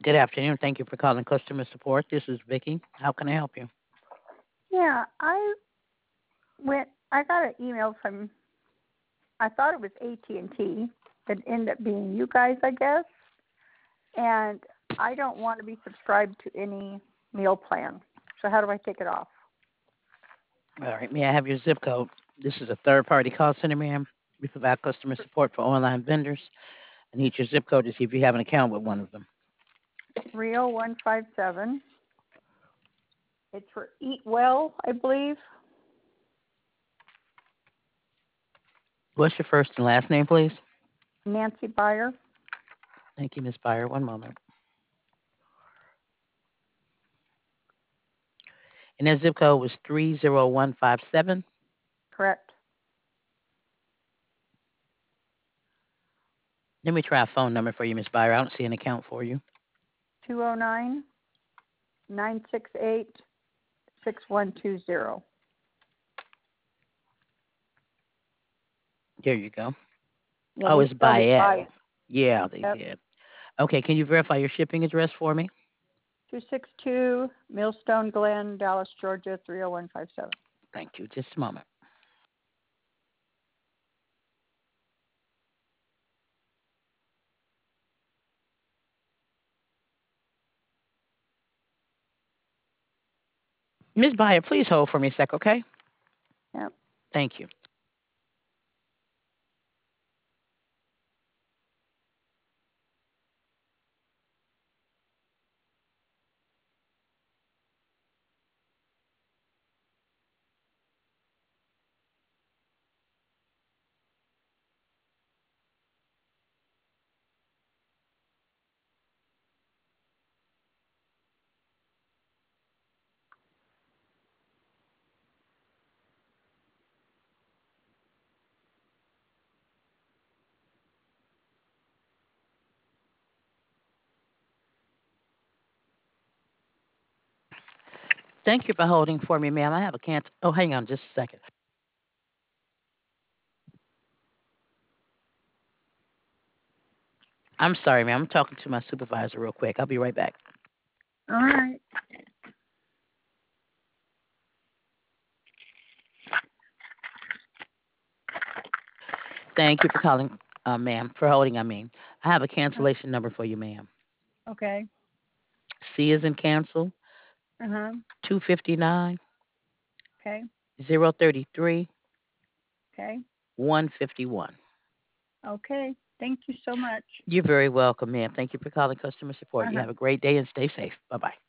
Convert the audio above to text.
Good afternoon. Thank you for calling customer support. This is Vicky. How can I help you? Yeah, I got an email from, I thought it was AT&T. It ended up being you guys, I guess. And I don't want to be subscribed to any meal plan. So how do I take it off? All right. May I have your zip code? This is a third-party call center, ma'am. We provide customer support for online vendors. I need your zip code to see if you have an account with one of them. 30157. It's for Eat Well, I believe. What's your first and last name, please? Nancy Byer. Thank you, Miss Byer. One moment. And that zip code was 30157. Correct. Let me try a phone number for you, Miss Byer. I don't see an account for you. 209-968-6120. There you go. Yeah, Oh, they it's spelled it Bayette. by. Yeah, they Yep. did. Okay, can you verify your shipping address for me? 262 Millstone Glen, Dallas, Georgia, 30157. Thank you. Just a moment. Miss Byer, please hold for me a sec, okay? Yep. Thank you. Thank you for holding for me, ma'am. I have a cancel. Oh, hang on just a second. I'm sorry, ma'am. I'm talking to my supervisor real quick. I'll be right back. All right. Thank you for calling, ma'am, for holding. I have a cancellation number for you, ma'am. Okay. C is in cancel, Uh-huh. 259 Okay. 033 Okay. 151. Okay. Thank you so much. You're very welcome, ma'am. Thank you for calling customer support. You Uh-huh. have a great day and stay safe. Bye bye.